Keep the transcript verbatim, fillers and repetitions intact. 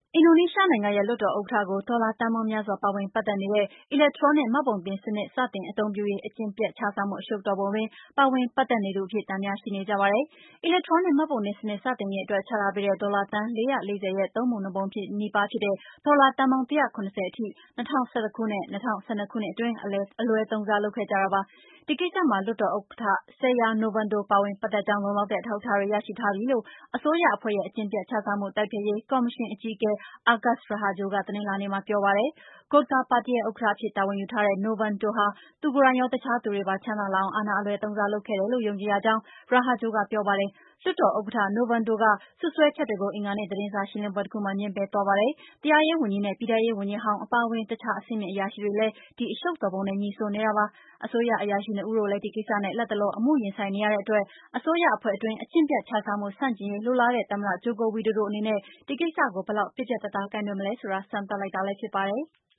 အင်ဒိုနီးရှားနိုင်ငံရဲ့လွှတ်တော်ဥက္ကဋ္ဌကို ဒေါ်လာသန်းပေါင်းများစွာပါဝင်ပတ်သက်နေတဲ့ အီလက်ထရောနစ်မှတ်ပုံတင်စနစ် စတင်အသုံးပြုရေး အကျင့်ပျက်ခြစားမှု အရှုပ်တော်ပုံတွင် ပါဝင်ပတ်သက်နေသူအဖြစ် သံသယရှိနေကြပါတယ်။ အီလက်ထရောနစ်မှတ်ပုံတင်စနစ် စတင်ရေးအတွက် ချထားပေးတဲ့ ဒေါ်လာသန်း ၄၄၀ ရဲ့ သုံးပုံနှစ်ပုံနီးပါးဖြစ်တဲ့ ဒေါ်လာသန်းပေါင်း ၁၇၀ အထိ ၂၀၁၁ ခုနှစ်နဲ့ ၂၀၁၂ ခုနှစ်အတွင်း အလွဲသုံးစားလုပ်ခဲ့ကြတာပါ။ ဒီကိစ္စမှာ လွှတ်တော်ဥက္ကဋ္ဌ Setia Novanto ပါဝင်ပတ်သက်ကြောင်း လုံလောက်တဲ့ အထောက်အထားတွေ ရရှိထားပြီလို့ အစိုးရအဖွဲ့ရဲ့ အကျင့်ပျက်ခြစားမှုတိုက်ဖျက်ရေး ကော်မရှင်အကြီးအကဲ Agus Raharjo က တနင်္လာနေ့မှာ ပြောပါတယ်။ Golkar ပါတီရဲ့ ဥက္ကဋ္ဌအဖြစ်တာဝန်ယူထားတဲ့ Novanto ဟာ သူကိုယ်တိုင်ရော အခြားသူတွေပါ ချမ်းသာလာအောင် အာဏာအလွဲသုံးစားလုပ်ခဲ့တယ်လို့ ယုံကြည်ရကြောင်း Raharjo ကပြောပါတယ်။ လွှတ်တော်ဥက္ကဋ္ဌ Novanto က စွပ်စွဲချက်တွေကို အင်္ဂါနေ့ သတင်းစာရှင်းလင်းပွဲတခုမှာ ငြင်းပယ်သွားပါတယ်။ တရားရေးဝန်ကြီးနဲ့ ပြည်ထဲရေးဝန်ကြီးဟောင်း အပါအဝင် အခြားအဆင့်မြင့်အရာရှိတွေလည်း ဒီအရှုပ်တော်ပုံနဲ့ ငြိစွန်းနေတာပါ။ အစိုးရအရာရှိနှစ်ဦးတို့လည်း ဒီကိစ္စနဲ့ လတ်တလော အမှုရင်ဆိုင်နေရတဲ့အတွက် အစိုးရအဖွဲ့အတွင်း အကျင့်ပျက်ခြစားမှုဆန့်ကျင်ရေး လိုလားတဲ့ သမ္မတ Joko Widodo အနေနဲ့ ဒီကိစ္စကို ဘယ်လောက် ပြတ်ပြတ်သားသား ကိုင်တွယ်မလဲဆိုတာ စမ်းသပ်လိုက်တာလည်းဖြစ်ပါတယ်။